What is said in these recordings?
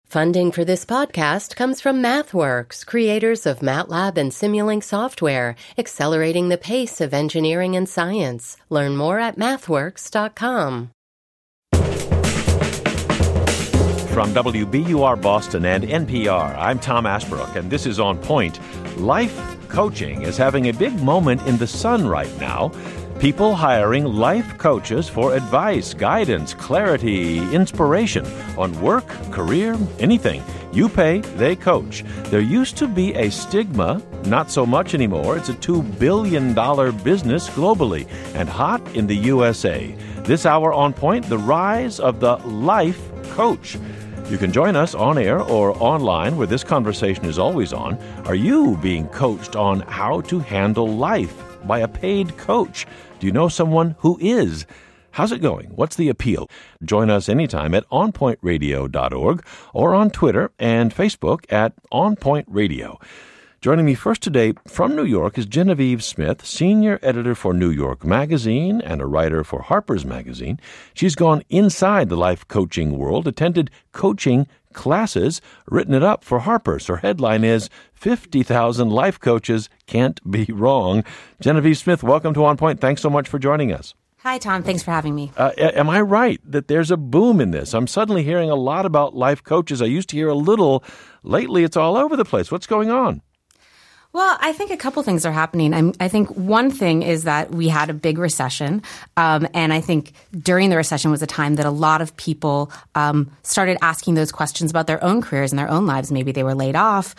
Funding for this podcast comes from MathWorks, creators of MATLAB and Simulink software, accelerating the pace of engineering and science. Learn more at mathworks.com. From WBUR Boston and NPR, I'm Tom Asbrook, and this is On Point. Life coaching is having a big moment in the sun right now. People hiring life coaches for advice, guidance, clarity, inspiration on work, career, anything. You pay, they coach. There used to be a stigma, not so much anymore. It's a $2 billion business globally and hot in the USA. This hour on Point, the rise of the life coach. You can join us on air or online where this conversation is always on. Are you being coached on how to handle life by a paid coach? Do you know someone who is? How's it going? What's the appeal? Join us anytime at onpointradio.org or on Twitter and Facebook at onpointradio. Joining me first today from New York is Genevieve Smith, senior editor for New York Magazine and a writer for Harper's Magazine. She's gone inside the life coaching world, attended coaching classes, written it up for Harper's. Her headline is 50,000 Life Coaches Can't Be Wrong. Genevieve Smith, welcome to On Point. Thanks so much for joining us. Hi, Tom. Thanks for having me. Am I right that there's a boom in this? I'm suddenly hearing a lot about life coaches. I used to hear a little. Lately, it's all over the place. What's going on? Well, I think a couple things are happening. I think one thing is that we had a big recession, and I think during the recession was a time that a lot of people started asking those questions about their own careers and their own lives. Maybe they were laid off.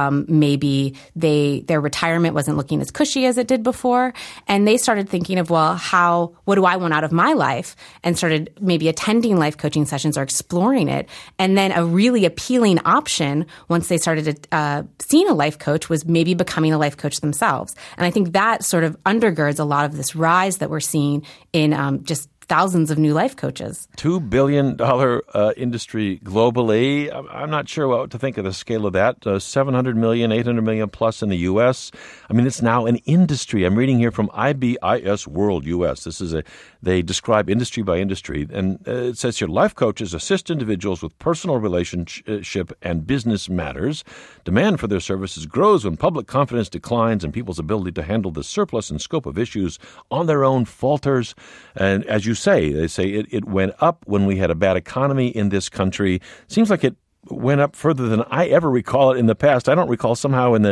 Maybe their retirement wasn't looking as cushy as it did before, and they started thinking of, well, what do I want out of my life? And started maybe attending life coaching sessions or exploring it. And then a really appealing option once they started seeing a life coach was maybe becoming a life coach themselves. And I think that sort of undergirds a lot of this rise that we're seeing in just thousands of new life coaches. $2 billion industry globally. I'm not sure what to think of the scale of that. 700 million, 800 million plus in the U.S. I mean, it's now an industry. I'm reading here from IBIS World U.S. They describe industry by industry. And it says here, life coaches assist individuals with personal relationship and business matters. Demand for their services grows when public confidence declines and people's ability to handle the surplus and scope of issues on their own falters. And as you say, they say it went up when we had a bad economy in this country. Seems like it went up further than I ever recall it in the past. I don't recall somehow in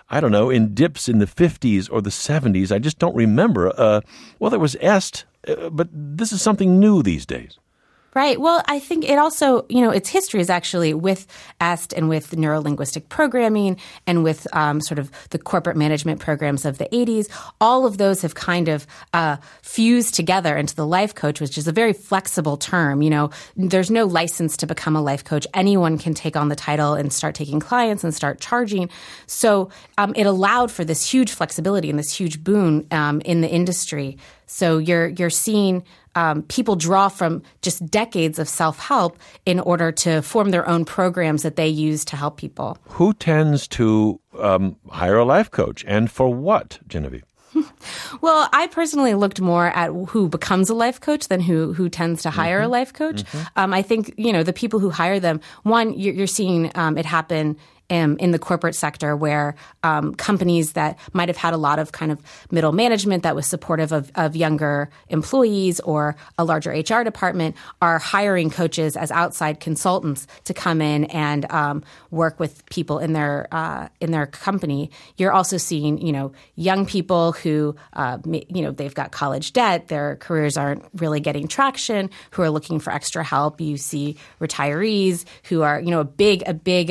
dips in the 50s or the 70s. I just don't remember. There was EST, but this is something new these days. Right. Well, I think it also, its history is actually with EST and with neuro-linguistic programming and with sort of the corporate management programs of the 80s. All of those have kind of fused together into the life coach, which is a very flexible term. There's no license to become a life coach. Anyone can take on the title and start taking clients and start charging. So it allowed for this huge flexibility and this huge boon in the industry. So you're seeing people draw from just decades of self-help in order to form their own programs that they use to help people. Who tends to hire a life coach, and for what, Genevieve? Well, I personally looked more at who becomes a life coach than who tends to hire a life coach. I think, the people who hire them, one, you're seeing it happen in the corporate sector where companies that might have had a lot of kind of middle management that was supportive of younger employees or a larger HR department are hiring coaches as outside consultants to come in and work with people in their company. You're also seeing, young people who, they've got college debt, their careers aren't really getting traction, who are looking for extra help. You see retirees who are, a big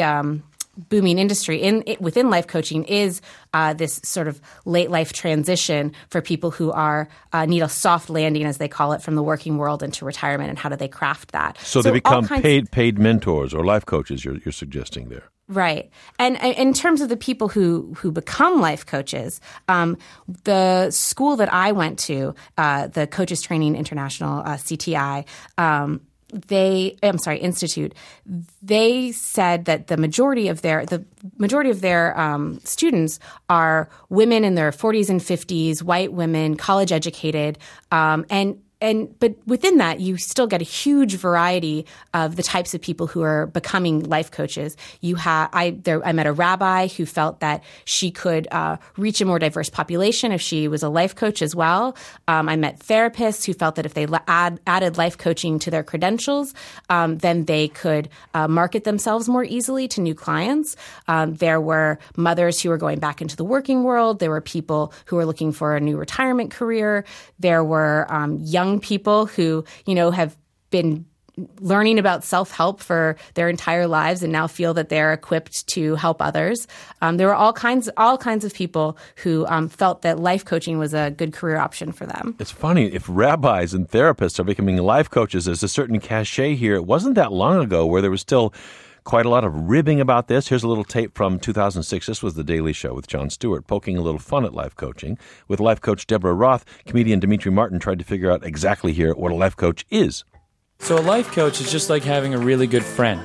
booming industry within life coaching is this sort of late life transition for people who need a soft landing, as they call it, from the working world into retirement, and how do they craft that? So they become paid mentors or life coaches. You're suggesting there. Right. And in terms of the people who become life coaches, the school that I went to, the Coaches Training International, CTI, Institute, they said that the majority of their students are women in their 40s and 50s, white women, college educated, and but within that, you still get a huge variety of the types of people who are becoming life coaches. I met a rabbi who felt that she could reach a more diverse population if she was a life coach as well. I met therapists who felt that if they added life coaching to their credentials, then they could market themselves more easily to new clients. There were mothers who were going back into the working world. There were people who were looking for a new retirement career. There were young people who, have been learning about self-help for their entire lives and now feel that they're equipped to help others. There were all kinds of people who felt that life coaching was a good career option for them. It's funny, if rabbis and therapists are becoming life coaches, there's a certain cachet here. It wasn't that long ago where there was still quite a lot of ribbing about this. Here's a little tape from 2006. This was The Daily Show with Jon Stewart, poking a little fun at life coaching. With life coach Deborah Roth, comedian Dimitri Martin tried to figure out exactly here what a life coach is. So a life coach is just like having a really good friend.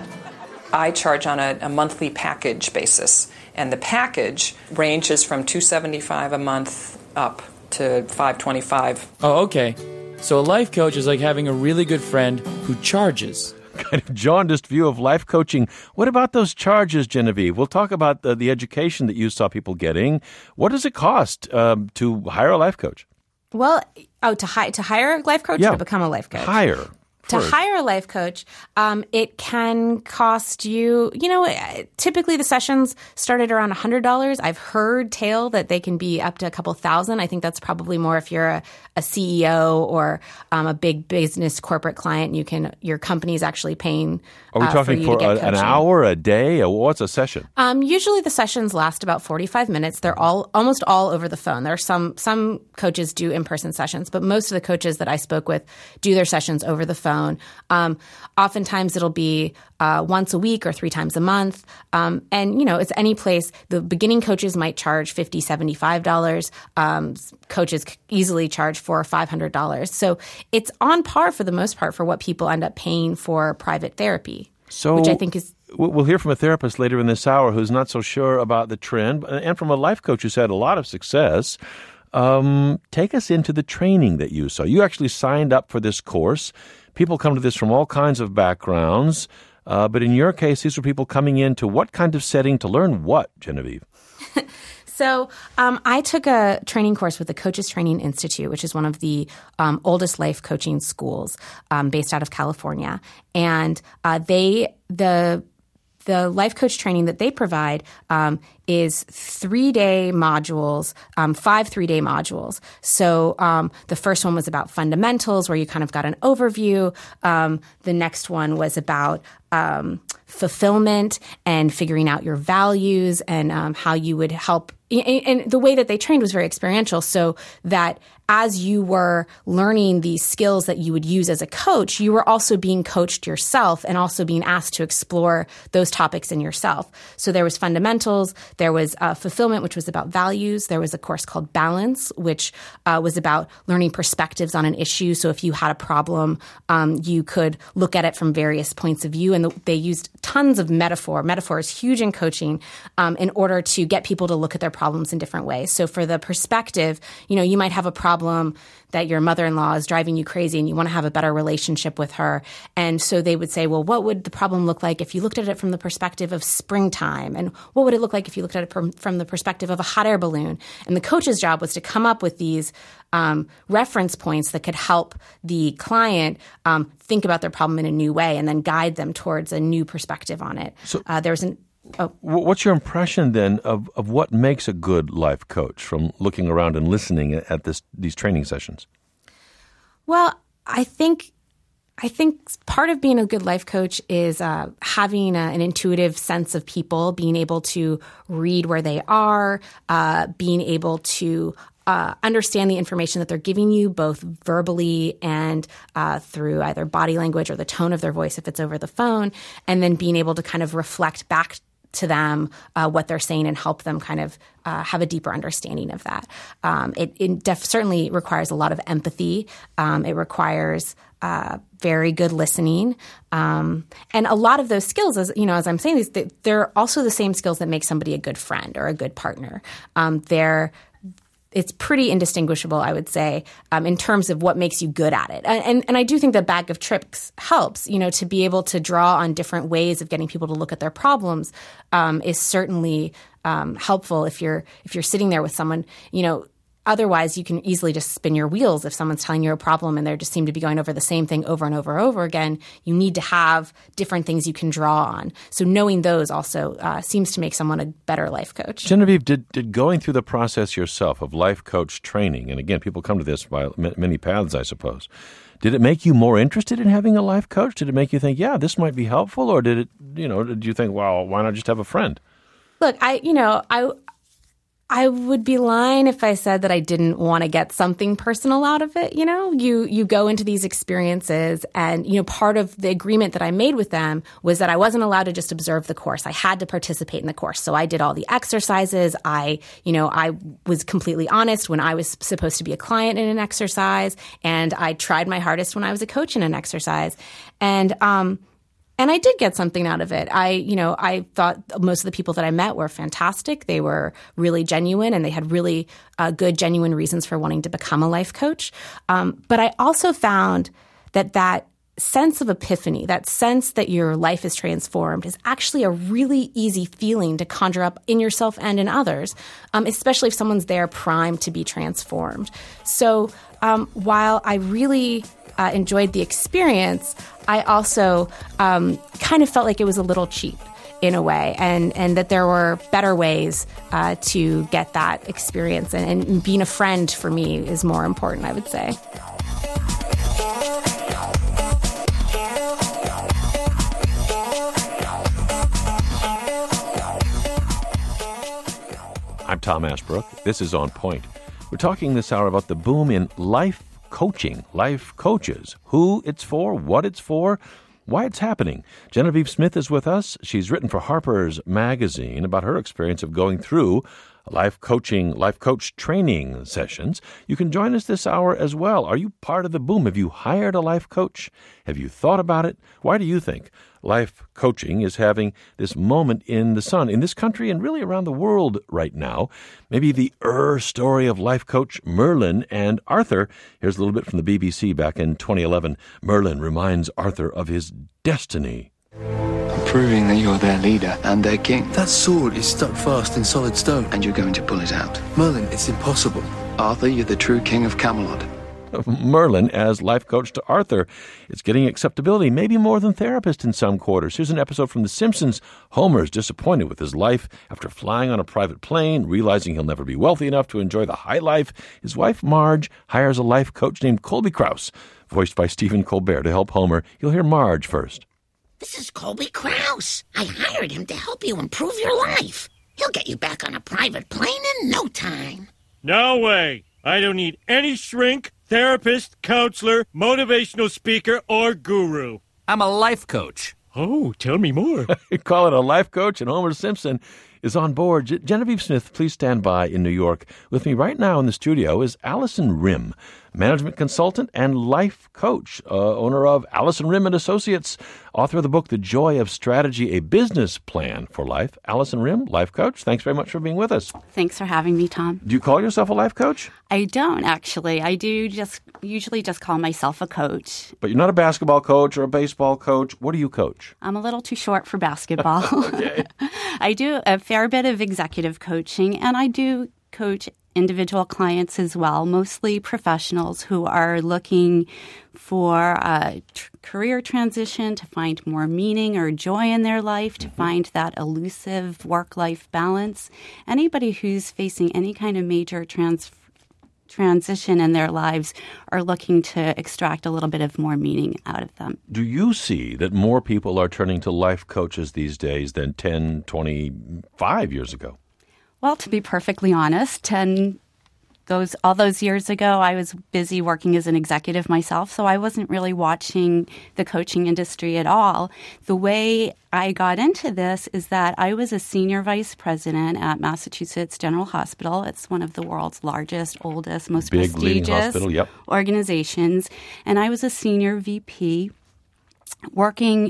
I charge on a monthly package basis, and the package ranges from $275 a month up to $525. Oh, okay. So a life coach is like having a really good friend who charges. Kind of jaundiced view of life coaching. What about those charges, Genevieve? We'll talk about the education that you saw people getting. What does it cost to hire a life coach? Well, to hire a life coach or to become a life coach? Hire. To hire a life coach, it can cost you, typically the sessions started around $100. I've heard tale that they can be up to a couple thousand. I think that's probably more if you're a CEO or a big business corporate client. Your company's actually paying. Are we talking for an hour, a day? What's a session? Usually the sessions last about 45 minutes. They're almost all over the phone. There are some coaches do in-person sessions, but most of the coaches that I spoke with do their sessions over the phone. Oftentimes it'll be once a week or 3 times a month. And, it's any place. The beginning coaches might charge $50, $75. Coaches easily charge $400 or $500. So it's on par for the most part for what people end up paying for private therapy, which I think is... We'll hear from a therapist later in this hour who's not so sure about the trend, and from a life coach who's had a lot of success. Take us into the training that you saw. You actually signed up for this course. People come to this from all kinds of backgrounds. But in your case, these were people coming into what kind of setting to learn what, Genevieve? So I took a training course with the Coaches Training Institute, which is one of the oldest life coaching schools based out of California. And the life coach training that they provide is 3-day modules, 5 3-day modules. So the first one was about fundamentals, where you kind of got an overview. The next one was about fulfillment and figuring out your values and how you would help. And the way that they trained was very experiential, so that as you were learning these skills that you would use as a coach, you were also being coached yourself and also being asked to explore those topics in yourself. So there was fundamentals, there was fulfillment, which was about values. There was a course called Balance, which was about learning perspectives on an issue. So if you had a problem, you could look at it from various points of view. And they used tons of metaphor. Metaphor is huge in coaching in order to get people to look at their problems in different ways. So for the perspective, you might have a problem that your mother-in-law is driving you crazy and you want to have a better relationship with her. And so they would say, well, what would the problem look like if you looked at it from the perspective of springtime? And what would it look like if you looked at it from the perspective of a hot air balloon? And the coach's job was to come up with these reference points that could help the client think about their problem in a new way and then guide them towards a new perspective on it. So what's your impression then of what makes a good life coach from looking around and listening at these training sessions? Well, I think part of being a good life coach is having an intuitive sense of people, being able to read where they are, being able to understand the information that they're giving you, both verbally and through either body language or the tone of their voice if it's over the phone, and then being able to kind of reflect back to them what they're saying and help them kind of have a deeper understanding of that. It certainly requires a lot of empathy. It requires very good listening. And a lot of those skills, as I'm saying, they're also the same skills that make somebody a good friend or a good partner. it's pretty indistinguishable, I would say, in terms of what makes you good at it. And I do think that Bag of Tricks helps, to be able to draw on different ways of getting people to look at their problems is certainly helpful if you're sitting there with someone, Otherwise, you can easily just spin your wheels if someone's telling you a problem and they just seem to be going over the same thing over and over and over again. You need to have different things you can draw on. So knowing those also seems to make someone a better life coach. Genevieve, did going through the process yourself of life coach training, and again, people come to this by many paths, I suppose, did it make you more interested in having a life coach? Did it make you think, yeah, this might be helpful? Or did it, did you think, well, why not just have a friend? Look, I would be lying if I said that I didn't want to get something personal out of it. You go into these experiences and, part of the agreement that I made with them was that I wasn't allowed to just observe the course. I had to participate in the course. So I did all the exercises. I was completely honest when I was supposed to be a client in an exercise, and I tried my hardest when I was a coach in an exercise. And I did get something out of it. I thought most of the people that I met were fantastic. They were really genuine, and they had really good, genuine reasons for wanting to become a life coach. But I also found that sense of epiphany, that sense that your life is transformed, is actually a really easy feeling to conjure up in yourself and in others, especially if someone's there primed to be transformed. So while I really enjoyed the experience, I also kind of felt like it was a little cheap in a way, and that there were better ways to get that experience. And being a friend for me is more important, I would say. I'm Tom Asbrook. This is On Point. We're talking this hour about the boom in life coaching, life coaches, who it's for, what it's for, why it's happening. Genevieve Smith is with us. She's written for Harper's Magazine about her experience of going through life coach training sessions. You can join us this hour as well. Are you part of the boom? Have you hired a life coach? Have you thought about it? Why do you think life coaching is having this moment in the sun in this country and really around the world right now? Maybe the story of life coach Merlin and Arthur. Here's a little bit from the BBC back in 2011. Merlin reminds Arthur of his destiny. I'm proving that you're their leader and their king. That sword is stuck fast in solid stone. And you're going to pull it out. Merlin, it's impossible. Arthur, you're the true king of Camelot. Merlin as life coach to Arthur. It's getting acceptability, maybe more than therapist in some quarters. Here's an episode from The Simpsons. Homer's disappointed with his life after flying on a private plane, realizing he'll never be wealthy enough to enjoy the high life. His wife, Marge, hires a life coach named Colby Krause, voiced by Stephen Colbert, to help Homer. You'll hear Marge first. This is Colby Krause. I hired him to help you improve your life. He'll get you back on a private plane in no time. No way. I don't need any shrink, therapist, counselor, motivational speaker, or guru. I'm a life coach. Oh, tell me more. Call it a life coach, and Homer Simpson is on board. Genevieve Smith, please stand by in New York. With me right now in the studio is Allison Rim, management consultant and life coach, owner of Allison Rim and Associates, author of the book The Joy of Strategy, a business plan for life. Allison Rim, life coach, thanks very much for being with us. Thanks for having me, Tom. Do you call yourself a life coach? I don't, actually. I do usually just call myself a coach. But you're not a basketball coach or a baseball coach. What do you coach? I'm a little too short for basketball. Okay. I do a fair bit of executive coaching, and I do coach individual clients as well, mostly professionals who are looking for a career transition, to find more meaning or joy in their life, to find that elusive work-life balance. Anybody who's facing any kind of major transition in their lives are looking to extract a little bit of more meaning out of them. Do you see that more people are turning to life coaches these days than 10, 25 years ago? Well, to be perfectly honest, all those years ago, I was busy working as an executive myself, so I wasn't really watching the coaching industry at all. The way I got into this is that I was a senior vice president at Massachusetts General Hospital. It's one of the world's largest, oldest, most prestigious organizations. And I was a senior VP working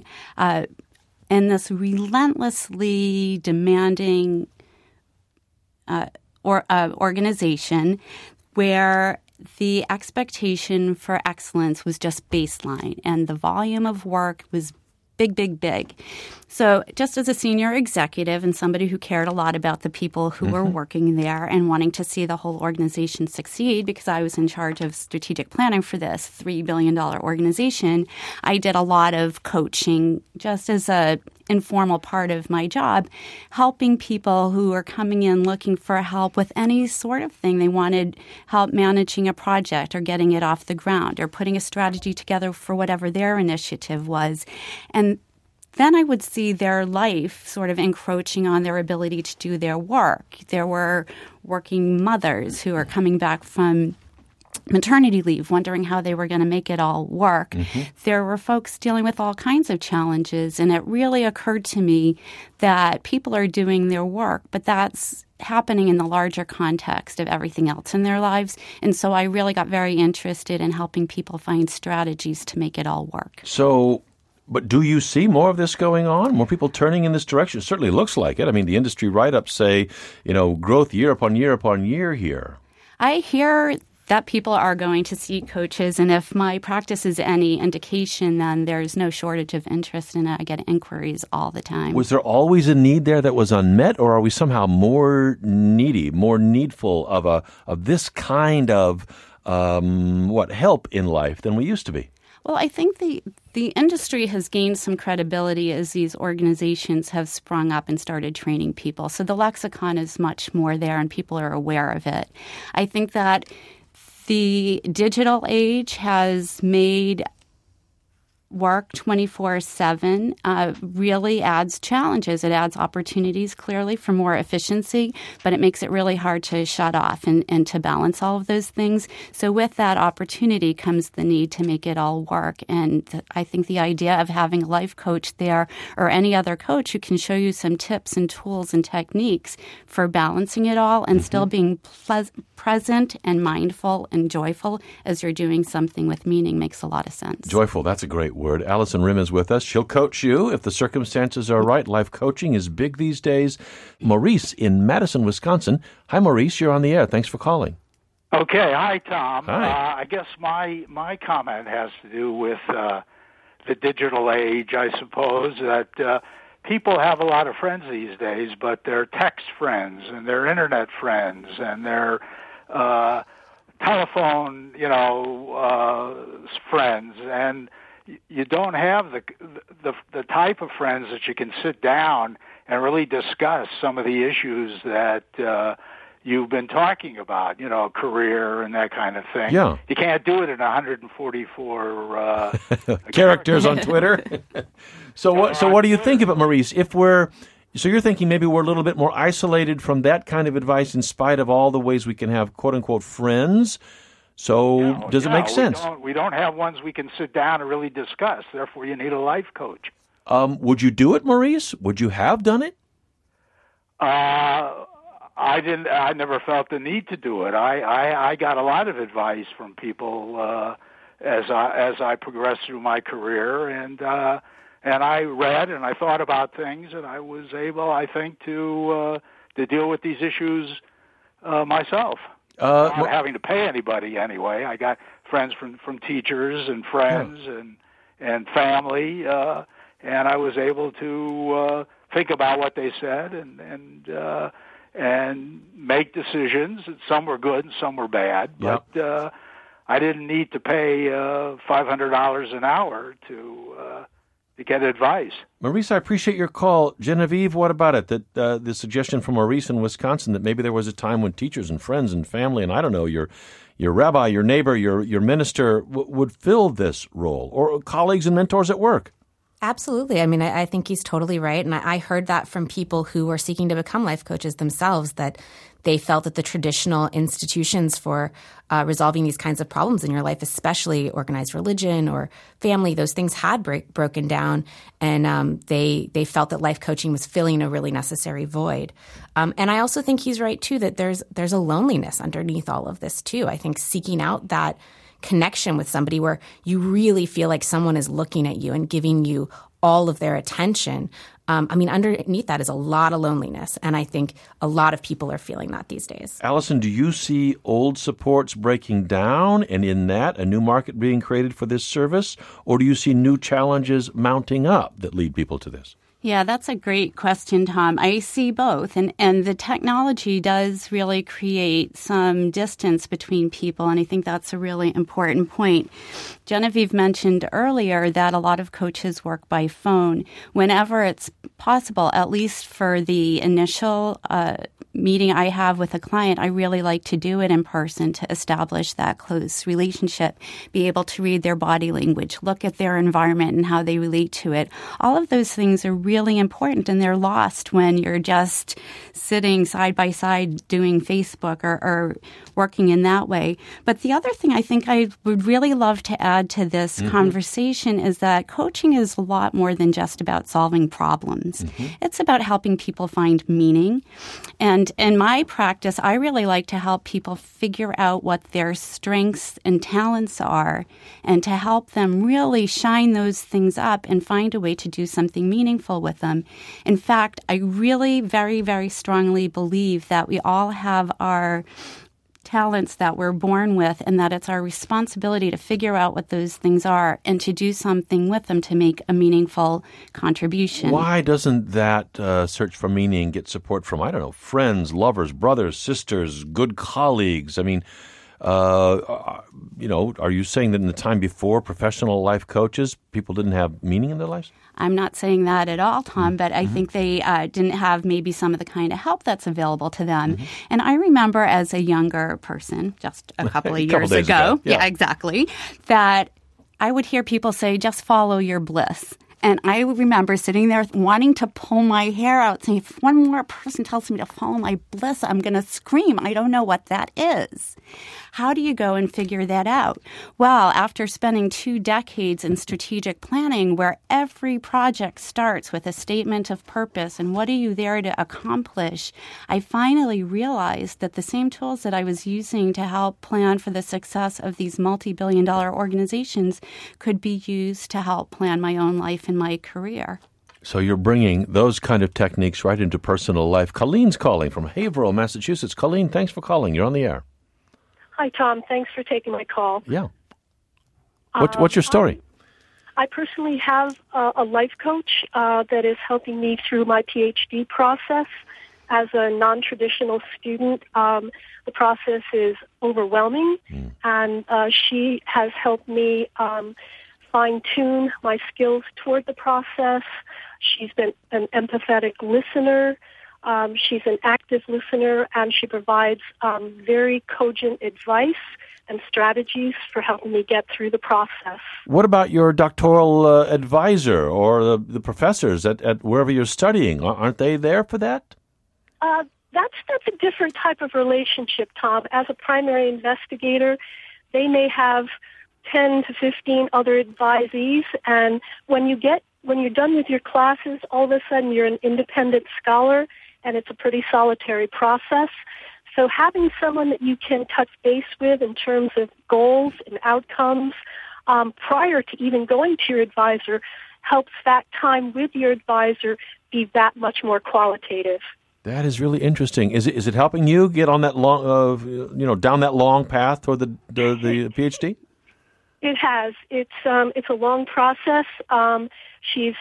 in this relentlessly demanding organization where the expectation for excellence was just baseline, and the volume of work was big, big, big. So just as a senior executive and somebody who cared a lot about the people who were working there and wanting to see the whole organization succeed, because I was in charge of strategic planning for this $3 billion organization, I did a lot of coaching just as a informal part of my job, helping people who are coming in looking for help with any sort of thing. They wanted help managing a project or getting it off the ground or putting a strategy together for whatever their initiative was. And then I would see their life sort of encroaching on their ability to do their work. There were working mothers who are coming back from maternity leave, wondering how they were going to make it all work. There were folks dealing with all kinds of challenges, and it really occurred to me that people are doing their work, but that's happening in the larger context of everything else in their lives. And so I really got very interested in helping people find strategies to make it all work. But do you see more of this going on? More people turning in this direction? It certainly looks like it. I mean, the industry write-ups say, growth year upon year upon year here. I hear that people are going to seek coaches, and if my practice is any indication, then there's no shortage of interest in it. I get inquiries all the time. Was there always a need there that was unmet, or are we somehow more needy, more needful of this kind of help in life than we used to be? Well, I think the industry has gained some credibility as these organizations have sprung up and started training people. So the lexicon is much more there, and people are aware of it. I think that the digital age has made work 24/7 really adds challenges. It adds opportunities, clearly, for more efficiency, but it makes it really hard to shut off and to balance all of those things. So with that opportunity comes the need to make it all work. And I think the idea of having a life coach there or any other coach who can show you some tips and tools and techniques for balancing it all and still being present and mindful and joyful as you're doing something with meaning makes a lot of sense. Joyful, that's a great word. Allison Rimm is with us. She'll coach you if the circumstances are right. Life coaching is big these days. Maurice in Madison, Wisconsin. Hi, Maurice. You're on the air. Thanks for calling. Okay. Hi, Tom. Hi. I guess my comment has to do with the digital age, I suppose, that people have a lot of friends these days, but they're text friends and they're internet friends and they're telephone, friends, and you don't have the type of friends that you can sit down and really discuss some of the issues that you've been talking about, career and that kind of thing. Yeah. You can't do it in 144 characters on Twitter. So what do you think of it, Maurice? So you're thinking maybe we're a little bit more isolated from that kind of advice in spite of all the ways we can have quote-unquote friends? So does it make sense? We don't have ones we can sit down and really discuss. Therefore, you need a life coach. Would you do it, Maurice? Would you have done it? I didn't. I never felt the need to do it. I got a lot of advice from people as I progressed through my career, and I read and I thought about things, and I was able, I think, to deal with these issues myself. Not having to pay anybody anyway. I got friends from teachers and friends and family, and I was able to think about what they said and make decisions. Some were good and some were bad, but I didn't need to pay $500 an hour to get advice. Maurice, I appreciate your call. Genevieve, what about it? That the suggestion from Maurice in Wisconsin that maybe there was a time when teachers and friends and family and I don't know, your rabbi, your neighbor, your minister would fill this role, or colleagues and mentors at work. Absolutely. I mean, I think he's totally right. And I heard that from people who were seeking to become life coaches themselves, that they felt that the traditional institutions for resolving these kinds of problems in your life, especially organized religion or family, those things had broken down. And they felt that life coaching was filling a really necessary void. And I also think he's right, too, that there's a loneliness underneath all of this, too. I think seeking out that connection with somebody where you really feel like someone is looking at you and giving you all of their attention underneath that is a lot of loneliness. And I think a lot of people are feeling that these days. Allison, do you see old supports breaking down and in that a new market being created for this service? Or do you see new challenges mounting up that lead people to this? Yeah, that's a great question, Tom. I see both. And the technology does really create some distance between people, and I think that's a really important point. Genevieve mentioned earlier that a lot of coaches work by phone. Whenever it's possible, at least for the initial meeting I have with a client, I really like to do it in person to establish that close relationship, be able to read their body language, look at their environment and how they relate to it. All of those things are really important, and they're lost when you're just sitting side by side doing Facebook or working in that way. But the other thing I think I would really love to add to this conversation is that coaching is a lot more than just about solving problems. It's about helping people find meaning. And in my practice, I really like to help people figure out what their strengths and talents are and to help them really shine those things up and find a way to do something meaningful with them. In fact, I really very, very strongly believe that we all have our talents that we're born with and that it's our responsibility to figure out what those things are and to do something with them to make a meaningful contribution. Why doesn't that search for meaning get support from, I don't know, friends, lovers, brothers, sisters, good colleagues? I mean, are you saying that in the time before professional life coaches, people didn't have meaning in their lives? I'm not saying that at all, Tom, but I think they didn't have maybe some of the kind of help that's available to them. And I remember as a younger person, just a couple of years ago, yeah, exactly, that I would hear people say, just follow your bliss. And I remember sitting there wanting to pull my hair out, saying, if one more person tells me to follow my bliss, I'm going to scream. I don't know what that is. How do you go and figure that out? Well, after spending 2 decades in strategic planning, where every project starts with a statement of purpose and what are you there to accomplish, I finally realized that the same tools that I was using to help plan for the success of these multi-billion-dollar organizations could be used to help plan my own life and my career. So you're bringing those kind of techniques right into personal life. Colleen's calling from Haverhill, Massachusetts. Colleen, thanks for calling. You're on the air. Hi, Tom. Thanks for taking my call. Yeah. What's your story? I personally have a life coach that is helping me through my PhD process. As a non-traditional student, the process is overwhelming, and she has helped me fine-tune my skills toward the process. She's been an empathetic listener. She's an active listener, and she provides very cogent advice and strategies for helping me get through the process. What about your doctoral advisor or the professors at wherever you're studying? Aren't they there for that? That's a different type of relationship, Tom. As a primary investigator, they may have 10 to 15 other advisees, and when you're done with your classes, all of a sudden you're an independent scholar, and it's a pretty solitary process. So having someone that you can touch base with in terms of goals and outcomes prior to even going to your advisor helps that time with your advisor be that much more qualitative. That is really interesting. Is it helping you get on that long, down that long path toward the PhD? It has. It's a long process. She's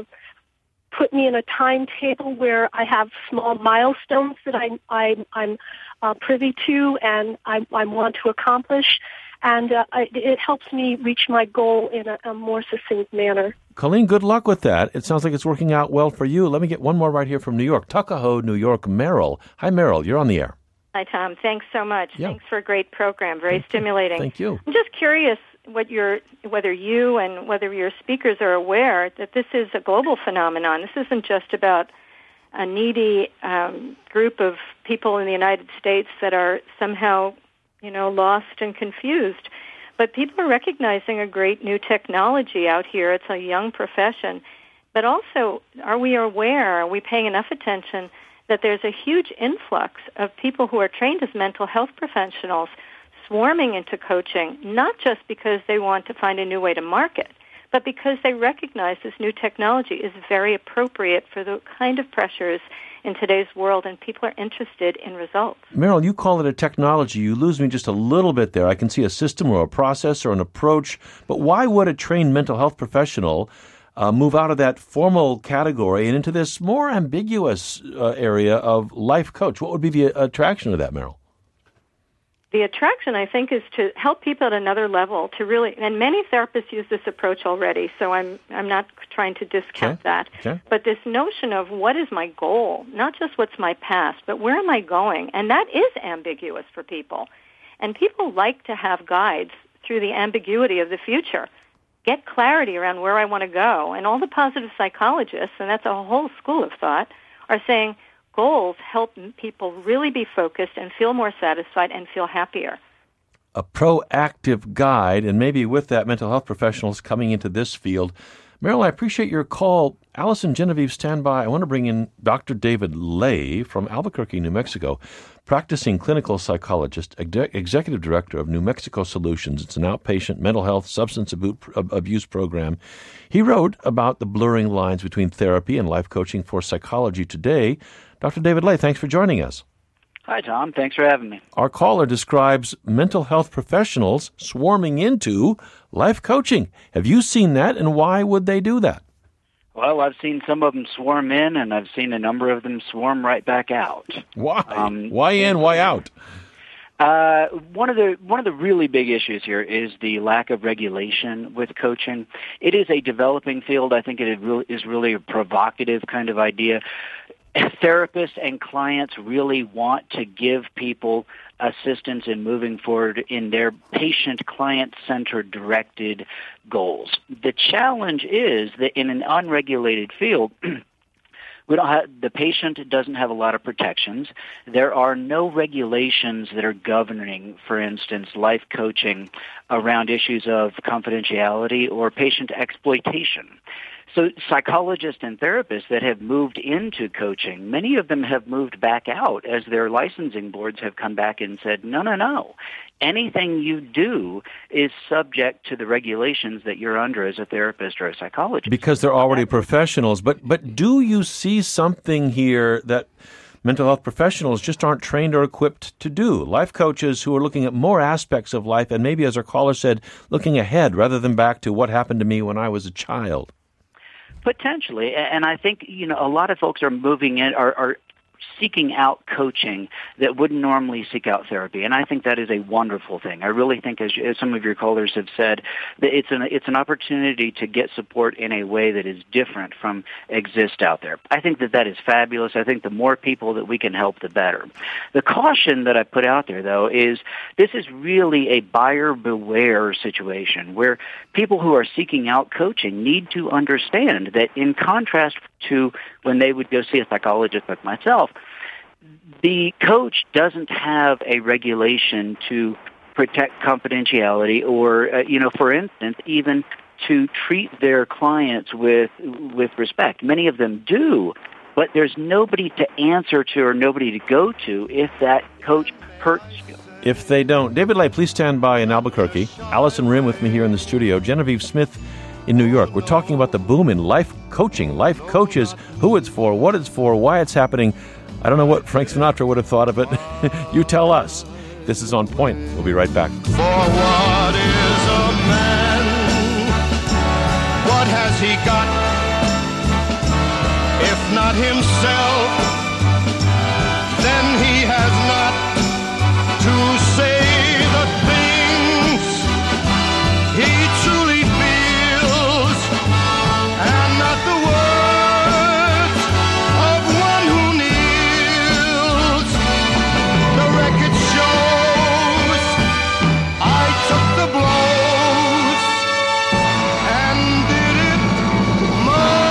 put me in a timetable where I have small milestones that I'm privy to and I want to accomplish, and it helps me reach my goal in a more succinct manner. Colleen, good luck with that. It sounds like it's working out well for you. Let me get one more right here from New York. Tuckahoe, New York, Merrill. Hi, Merrill. You're on the air. Hi, Tom. Thanks so much. Yeah. Thanks for a great program. Very stimulating. Thank you. I'm just curious whether you and whether your speakers are aware that this is a global phenomenon. This isn't just about a needy group of people in the United States that are somehow, lost and confused. But people are recognizing a great new technology out here. It's a young profession. But also, are we aware, are we paying enough attention that there's a huge influx of people who are trained as mental health professionals swarming into coaching, not just because they want to find a new way to market, but because they recognize this new technology is very appropriate for the kind of pressures in today's world, and people are interested in results. Meryl, you call it a technology. You lose me just a little bit there. I can see a system or a process or an approach, but why would a trained mental health professional move out of that formal category and into this more ambiguous area of life coach? What would be the attraction of that, Meryl? The attraction, I think, is to help people at another level to really, and many therapists use this approach already, so I'm not trying to discount that. Okay. But this notion of what is my goal, not just what's my past, but where am I going? And that is ambiguous for people. And people like to have guides through the ambiguity of the future. Get clarity around where I want to go. And all the positive psychologists, and that's a whole school of thought, are saying, goals help people really be focused and feel more satisfied and feel happier. A proactive guide, and maybe with that, mental health professionals coming into this field. Meryl, I appreciate your call. Allison, Genevieve, stand by. I want to bring in Dr. David Ley from Albuquerque, New Mexico, practicing clinical psychologist, executive director of New Mexico Solutions. It's an outpatient mental health substance abuse program. He wrote about the blurring lines between therapy and life coaching for Psychology Today. Dr. David Ley, thanks for joining us. Hi, Tom. Thanks for having me. Our caller describes mental health professionals swarming into life coaching. Have you seen that, and why would they do that? Well, I've seen some of them swarm in, and I've seen a number of them swarm right back out. Why? Why in, why out? One of the really big issues here is the lack of regulation with coaching. It is a developing field. I think it is really a provocative kind of idea. Therapists and clients really want to give people assistance in moving forward in their patient-client-centered directed goals. The challenge is that in an unregulated field, the patient doesn't have a lot of protections. There are no regulations that are governing, for instance, life coaching around issues of confidentiality or patient exploitation. So psychologists and therapists that have moved into coaching, many of them have moved back out as their licensing boards have come back and said, no. Anything you do is subject to the regulations that you're under as a therapist or a psychologist. Because they're already professionals. But do you see something here that mental health professionals just aren't trained or equipped to do? Life coaches who are looking at more aspects of life and maybe, as our caller said, looking ahead rather than back to what happened to me when I was a child. Potentially, and I think a lot of folks are moving in, are seeking out coaching that wouldn't normally seek out therapy, and I think that is a wonderful thing. I really think, as some of your callers have said, that it's an opportunity to get support in a way that is different from exist out there. I think that is fabulous. I think the more people that we can help, the better. The caution that I put out there, though, is this is really a buyer beware situation where people who are seeking out coaching need to understand that in contrast to when they would go see a psychologist like myself, the coach doesn't have a regulation to protect confidentiality or, for instance, even to treat their clients with respect. Many of them do, but there's nobody to answer to or nobody to go to if that coach hurts you. If they don't. David Ley, please stand by in Albuquerque. Allison Rim with me here in the studio. Genevieve Smith in New York. We're talking about the boom in life coaching, life coaches, who it's for, what it's for, why it's happening. I don't know what Frank Sinatra would have thought of it. You tell us. This is On Point. We'll be right back. For what is a man? What has he got? If not himself, then he has not to say the things he truly feels, and not the words of one who kneels. The record shows I took the blows and did it my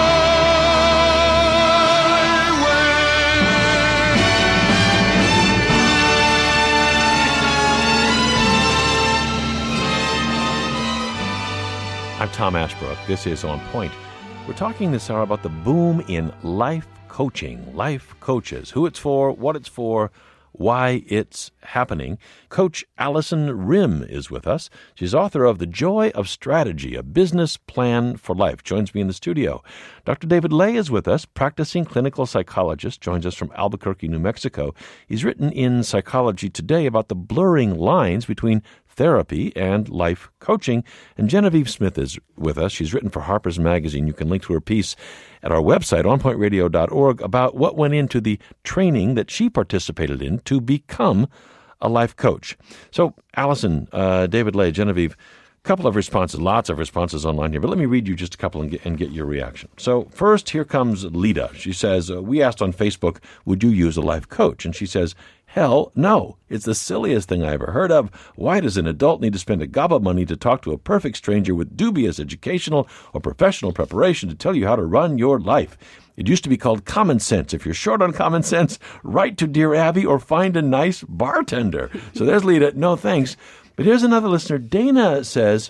I'm Tom Ashbrook. This is On Point. We're talking this hour about the boom in life coaching, life coaches, who it's for, what it's for, why it's happening. Coach Allison Rim is with us. She's author of The Joy of Strategy, A Business Plan for Life. Joins me in the studio. Dr. David Ley is with us, practicing clinical psychologist, joins us from Albuquerque, New Mexico. He's written in Psychology Today about the blurring lines between therapy and life coaching. And Genevieve Smith is with us. She's written for Harper's Magazine. You can link to her piece at our website, onpointradio.org, about what went into the training that she participated in to become a life coach. So, Allison, David Ley, Genevieve, a couple of responses, lots of responses online here, but let me read you just a couple and get your reaction. So, first, here comes Lita. She says, we asked on Facebook, would you use a life coach? And she says, hell no. It's the silliest thing I ever heard of. Why does an adult need to spend a gob of money to talk to a perfect stranger with dubious educational or professional preparation to tell you how to run your life? It used to be called common sense. If you're short on common sense, write to Dear Abby or find a nice bartender. So there's Lita. No thanks. But here's another listener. Dana says,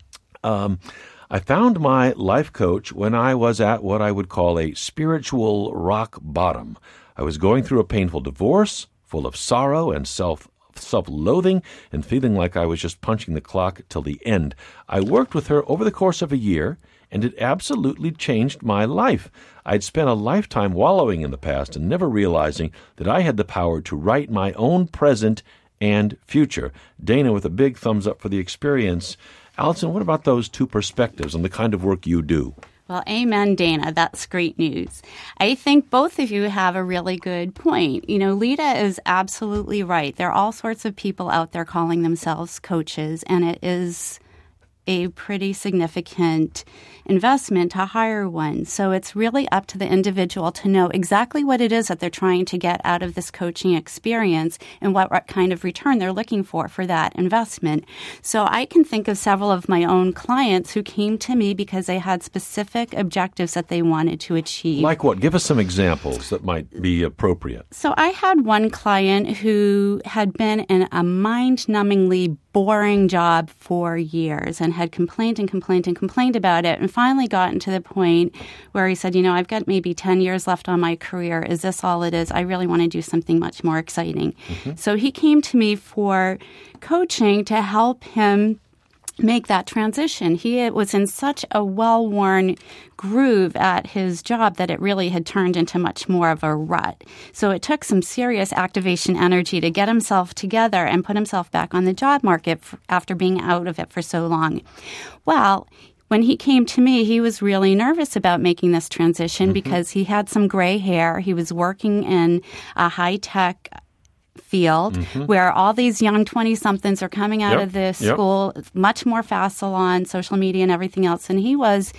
I found my life coach when I was at what I would call a spiritual rock bottom. I was going through a painful divorce, full of sorrow and self-loathing, and feeling like I was just punching the clock till the end. I worked with her over the course of a year, and it absolutely changed my life. I'd spent a lifetime wallowing in the past and never realizing that I had the power to write my own present and future. Dana with a big thumbs up for the experience. Allison, what about those two perspectives on the kind of work you do? Well, amen, Dana. That's great news. I think both of you have a really good point. You know, Lita is absolutely right. There are all sorts of people out there calling themselves coaches, and it is a pretty significant investment to hire one. So it's really up to the individual to know exactly what it is that they're trying to get out of this coaching experience and what kind of return they're looking for that investment. So I can think of several of my own clients who came to me because they had specific objectives that they wanted to achieve. Like what? Give us some examples that might be appropriate. So I had one client who had been in a mind-numbingly boring job for years and had complained about it, and finally gotten to the point where he said, you know, I've got maybe 10 years left on my career. Is this all it is? I really want to do something much more exciting. Mm-hmm. So he came to me for coaching to help him make that transition. He was in such a well-worn groove at his job that it really had turned into much more of a rut. So it took some serious activation energy to get himself together and put himself back on the job market after being out of it for so long. Well, when he came to me, he was really nervous about making this transition because he had some gray hair. He was working in a high-tech field where all these young 20-somethings are coming out of the school, much more facile on social media and everything else. And he was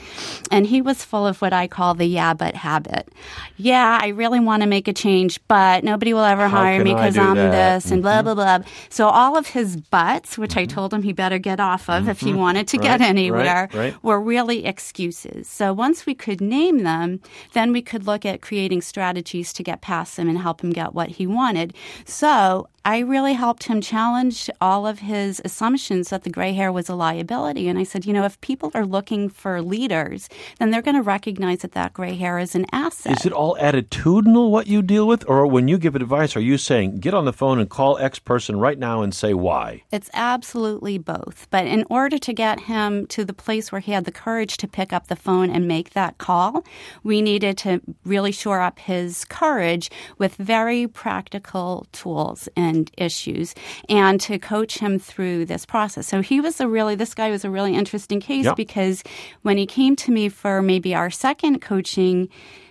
full of what I call the yeah, but habit. Yeah, I really want to make a change, but nobody will ever hire me because I'm this and blah, blah, blah. So all of his buts, which I told him he better get off of if he wanted to get anywhere, were really excuses. So once we could name them, then we could look at creating strategies to get past them and help him get what he wanted. So I really helped him challenge all of his assumptions that the gray hair was a liability. And I said, you know, if people are looking for leaders, then they're going to recognize that gray hair is an asset. Is it all attitudinal what you deal with? Or when you give advice, are you saying, get on the phone and call X person right now and say why? It's absolutely both. But in order to get him to the place where he had the courage to pick up the phone and make that call, we needed to really shore up his courage with very practical tools and issues, and to coach him through this process. So this guy was a really interesting case because when he came to me for maybe our second coaching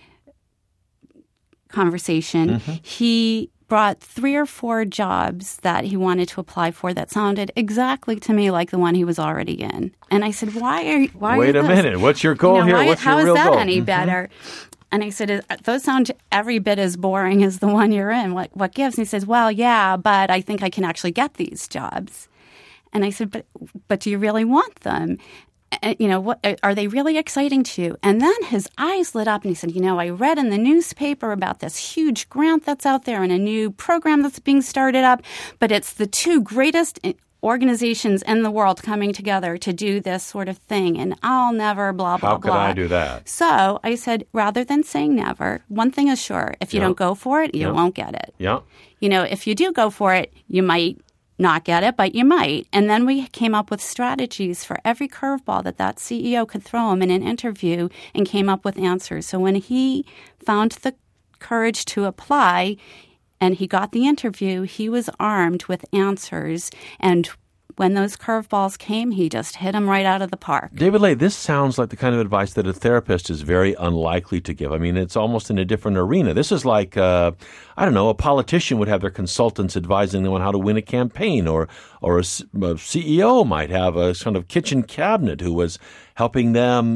conversation, he brought 3 or 4 jobs that he wanted to apply for that sounded exactly to me like the one he was already in. And I said, wait a minute, what's your goal here? What's your real goal? How is that any better? And I said, those sound every bit as boring as the one you're in. What gives? And he says, well, yeah, but I think I can actually get these jobs. And I said, but do you really want them? You know, what are they really exciting to you? And then his eyes lit up and he said, you know, I read in the newspaper about this huge grant that's out there and a new program that's being started up, but it's the 2 greatest organizations in the world coming together to do this sort of thing, and I'll never blah, blah, blah. How could I do that? So I said, rather than saying never, one thing is sure. If you don't go for it, you won't get it. Yeah. If you do go for it, you might not get it, but you might. And then we came up with strategies for every curveball that CEO could throw him in an interview and came up with answers. So when he found the courage to apply and he got the interview, he was armed with answers. And when those curveballs came, he just hit them right out of the park. David Ley, this sounds like the kind of advice that a therapist is very unlikely to give. I mean, it's almost in a different arena. This is like, a politician would have their consultants advising them on how to win a campaign, or a CEO might have a sort of kitchen cabinet who was helping them,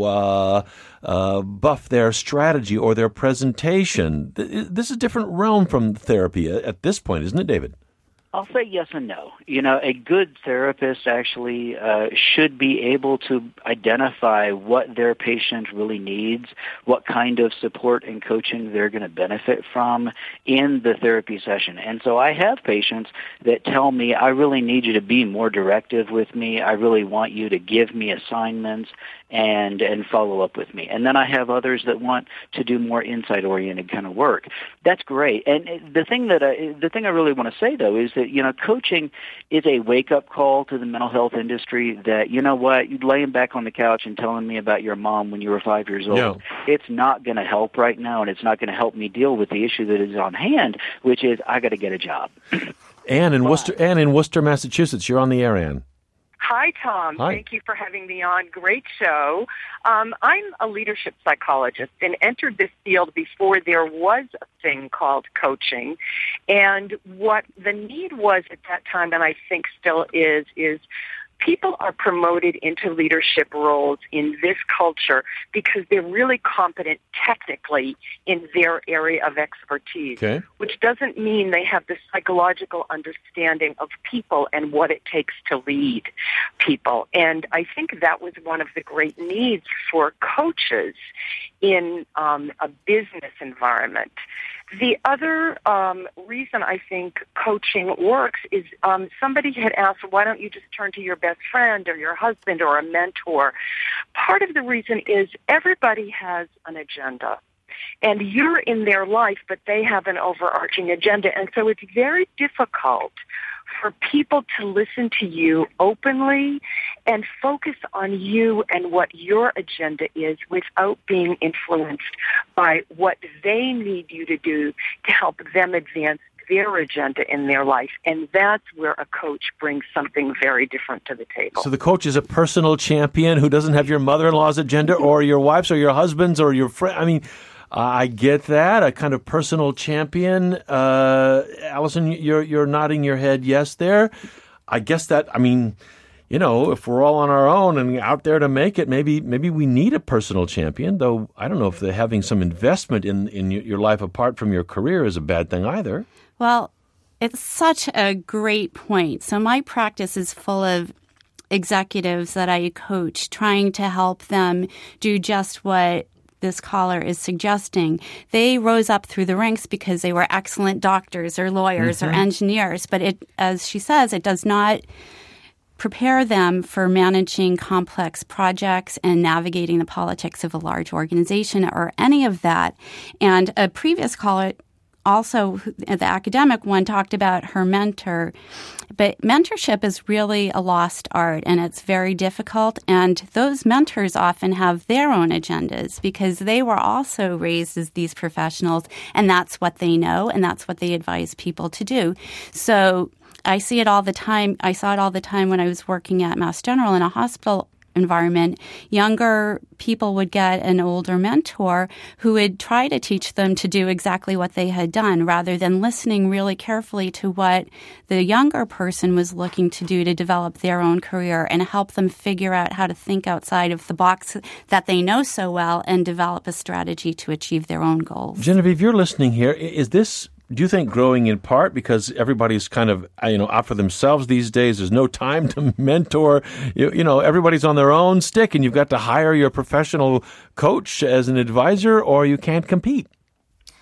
buff their strategy or their presentation. This is a different realm from therapy at this point, isn't it, David? I'll say yes and no. A good therapist actually should be able to identify what their patient really needs, what kind of support and coaching they're going to benefit from in the therapy session. And so I have patients that tell me, I really need you to be more directive with me. I really want you to give me assignments and follow up with me. And then I have others that want to do more insight-oriented kind of work. That's great. And the thing I really want to say, though, is that, coaching is a wake-up call to the mental health industry that, you laying back on the couch and telling me about your mom when you were 5 years old, it's not going to help right now, and it's not going to help me deal with the issue that is on hand, which is I got to get a job. Anne in Worcester, Massachusetts. You're on the air, Anne. Hi, Tom. Hi. Thank you for having me on. Great show. I'm a leadership psychologist and entered this field before there was a thing called coaching. And what the need was at that time, and I think still is people are promoted into leadership roles in this culture because they're really competent technically in their area of expertise, which doesn't mean they have the psychological understanding of people and what it takes to lead people. And I think that was one of the great needs for coaches in a business environment. The other reason I think coaching works is somebody had asked, why don't you just turn to your best friend or your husband or a mentor? Part of the reason is everybody has an agenda. And you're in their life, but they have an overarching agenda. And so it's very difficult for people to listen to you openly and focus on you and what your agenda is without being influenced by what they need you to do to help them advance their agenda in their life. And that's where a coach brings something very different to the table. So the coach is a personal champion who doesn't have your mother-in-law's agenda or your wife's or your husband's or your friend. I mean, I get that, a kind of personal champion. Allison, you're nodding your head yes there. I guess that, if we're all on our own and out there to make it, maybe we need a personal champion, though I don't know if having some investment in your life apart from your career is a bad thing either. Well, it's such a great point. So my practice is full of executives that I coach, trying to help them do just what this caller is suggesting. They rose up through the ranks because they were excellent doctors or lawyers or engineers, but as she says, it does not prepare them for managing complex projects and navigating the politics of a large organization or any of that. And a previous caller, also the academic one, talked about her mentor. But mentorship is really a lost art, and it's very difficult. And those mentors often have their own agendas because they were also raised as these professionals, and that's what they know, and that's what they advise people to do. So I see it all the time. I saw it all the time when I was working at Mass General in a hospital environment. Younger people would get an older mentor who would try to teach them to do exactly what they had done rather than listening really carefully to what the younger person was looking to do to develop their own career and help them figure out how to think outside of the box that they know so well and develop a strategy to achieve their own goals. Genevieve, you're listening here. Do you think growing in part because everybody's kind of, out for themselves these days, there's no time to mentor, everybody's on their own stick and you've got to hire your professional coach as an advisor or you can't compete?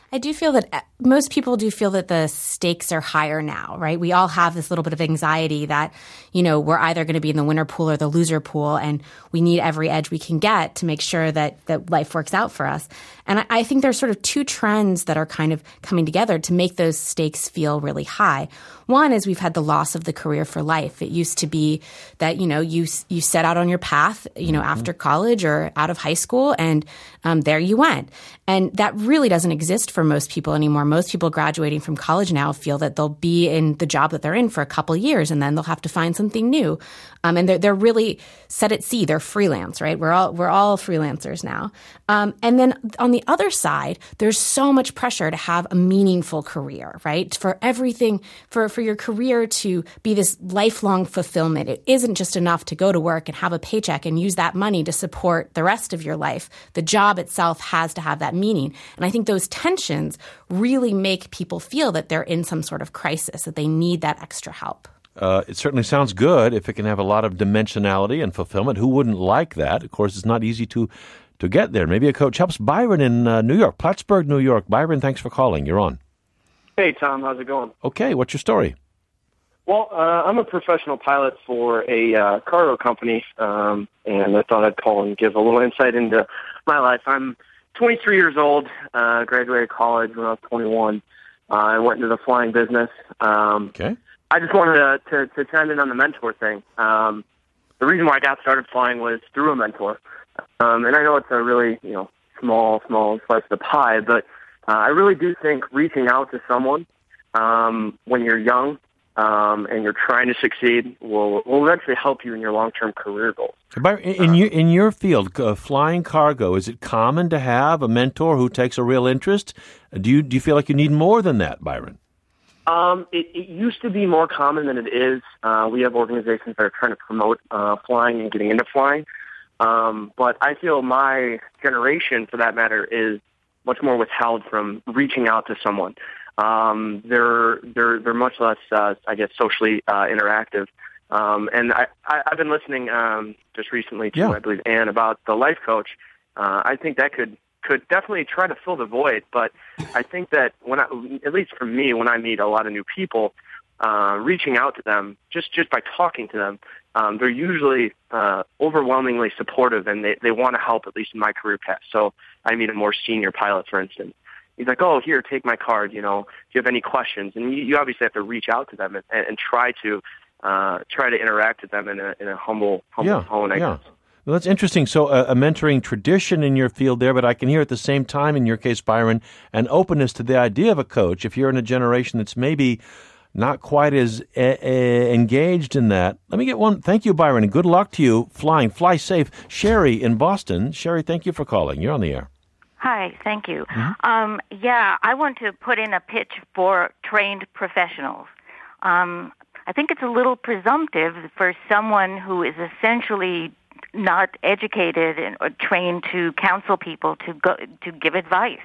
I do feel that most people do feel that the stakes are higher now, right? We all have this little bit of anxiety that, we're either going to be in the winner pool or the loser pool, and we need every edge we can get to make sure that life works out for us. And I think there's sort of two trends that are kind of coming together to make those stakes feel really high. One is we've had the loss of the career for life. It used to be that, you set out on your path, after college or out of high school, and there you went. And that really doesn't exist for most people anymore. Most people graduating from college now feel that they'll be in the job that they're in for a couple of years, and then they'll have to find something new. And they're really set at sea. They're freelance, right? We're all freelancers now. And then on the other side, there's so much pressure to have a meaningful career, right? For everything, for your career to be this lifelong fulfillment. It isn't just enough to go to work and have a paycheck and use that money to support the rest of your life. The job itself has to have that meaning. And I think those tensions really make people feel that they're in some sort of crisis, that they need that extra help. It certainly sounds good if it can have a lot of dimensionality and fulfillment. Who wouldn't like that? Of course, it's not easy to get there. Maybe a coach helps. Byron in New York, Plattsburgh, New York. Byron, thanks for calling. You're on. Hey, Tom. How's it going? Okay. What's your story? Well, I'm a professional pilot for a cargo company, and I thought I'd call and give a little insight into my life. I'm 23 years old, graduated college when I was 21. I went into the flying business. Okay. I just wanted to chime in on the mentor thing. The reason why I got started flying was through a mentor. And I know it's a really, small slice of the pie, but I really do think reaching out to someone when you're young and you're trying to succeed will eventually help you in your long-term career goals. In your field, flying cargo, is it common to have a mentor who takes a real interest? Do you feel like you need more than that, Byron? It used to be more common than it is. We have organizations that are trying to promote flying and getting into flying. But I feel my generation, for that matter, is much more withheld from reaching out to someone. They're much less, socially interactive. And I've been listening just recently to, I believe, Anne about the life coach. I think that could definitely try to fill the void, but I think that at least for me, when I meet a lot of new people, reaching out to them, just by talking to them, they're usually overwhelmingly supportive, and they want to help, at least in my career path. So I meet a more senior pilot, for instance. He's like, "Oh, here, take my card. Do you have any questions?" And you obviously have to reach out to them and try to interact with them in a humble tone, I guess. Well, that's interesting. So a mentoring tradition in your field there, but I can hear at the same time, in your case, Byron, an openness to the idea of a coach. If you're in a generation that's maybe not quite as engaged in that. Let me get one. Thank you, Byron, and good luck to you flying. Fly safe. Sherry in Boston. Sherry, thank you for calling. You're on the air. Hi, thank you. Mm-hmm. I want to put in a pitch for trained professionals. I think it's a little presumptive for someone who is essentially not educated or trained to counsel people to give advice.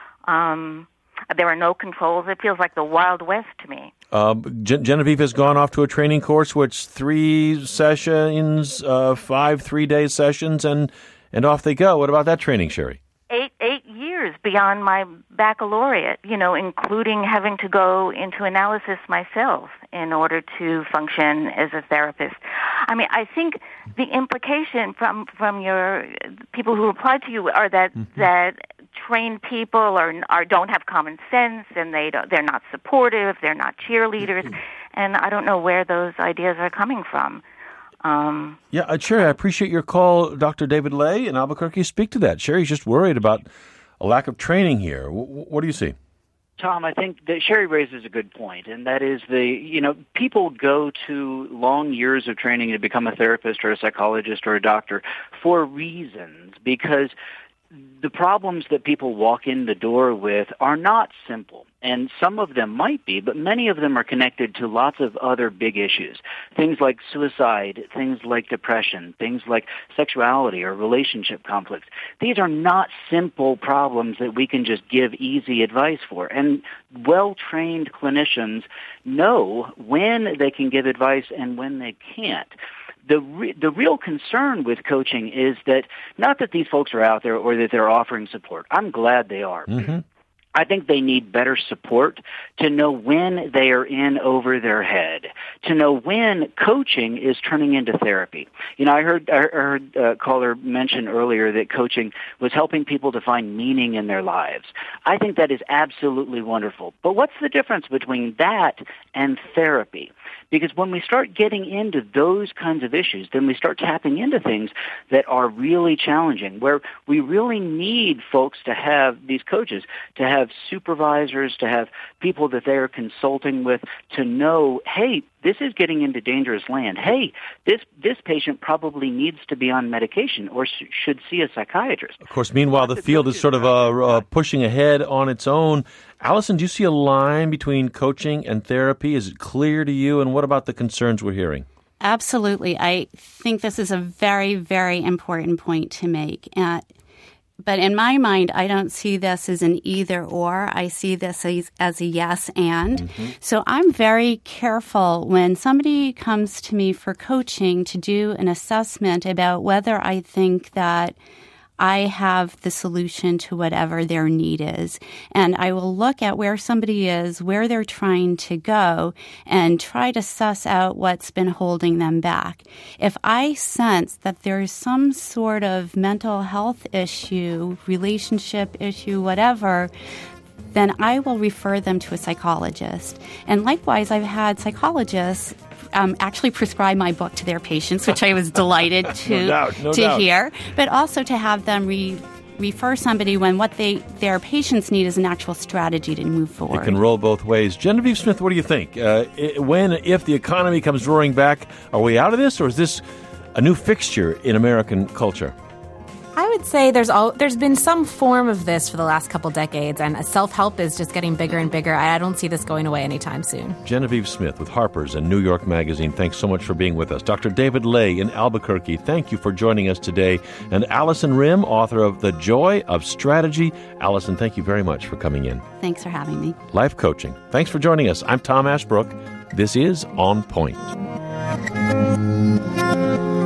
There are no controls. It feels like the Wild West to me. Genevieve has gone off to a training course, which 3 sessions, 5 3-day sessions, and off they go. What about that training, Sherry? 8 years beyond my baccalaureate, including having to go into analysis myself in order to function as a therapist. I mean, I think the implication from your people who replied to you are that that trained people don't have common sense, and they're not supportive, they're not cheerleaders, and I don't know where those ideas are coming from. Sherry, I appreciate your call. Dr. David Ley in Albuquerque, speak to that. Sherry's just worried about a lack of training here. What do you see? Tom, I think that Sherry raises a good point, and that is people go to long years of training to become a therapist or a psychologist or a doctor for reasons, because the problems that people walk in the door with are not simple. And some of them might be, but many of them are connected to lots of other big issues. Things like suicide, things like depression, things like sexuality or relationship conflicts. These are not simple problems that we can just give easy advice for. And well-trained clinicians know when they can give advice and when they can't. The real concern with coaching is that not that these folks are out there or that they're offering support. I'm glad they are. Mm-hmm. I think they need better support to know when they are in over their head, to know when coaching is turning into therapy. You know, I heard a caller mention earlier that coaching was helping people to find meaning in their lives. I think that is absolutely wonderful. But what's the difference between that and therapy? Because when we start getting into those kinds of issues, then we start tapping into things that are really challenging, where we really need folks to have, these coaches, to have supervisors, to have people that they are consulting with, to know, hey, this is getting into dangerous land. Hey, this patient probably needs to be on medication or should see a psychiatrist. Of course, meanwhile, the field is sort of pushing ahead on its own. Allison, do you see a line between coaching and therapy? Is it clear to you? And what about the concerns we're hearing? Absolutely. I think this is a very, very important point to make. But in my mind, I don't see this as an either or. I see this as a yes and. Mm-hmm. So I'm very careful when somebody comes to me for coaching to do an assessment about whether I think that I have the solution to whatever their need is. And I will look at where somebody is, where they're trying to go, and try to suss out what's been holding them back. If I sense that there's some sort of mental health issue, relationship issue, whatever, then I will refer them to a psychologist. And likewise, I've had psychologists actually prescribe my book to their patients, which I was delighted to hear, but also to have them refer somebody when what their patients need is an actual strategy to move forward. It can roll both ways. Genevieve Smith, what do you think? If the economy comes roaring back, are we out of this, or is this a new fixture in American culture? I would say there's been some form of this for the last couple decades, and self-help is just getting bigger and bigger. I don't see this going away anytime soon. Genevieve Smith with Harper's and New York Magazine, thanks so much for being with us. Dr. David Ley in Albuquerque, thank you for joining us today. And Allison Rimm, author of The Joy of Strategy. Allison, thank you very much for coming in. Thanks for having me. Life Coaching. Thanks for joining us. I'm Tom Ashbrook. This is On Point.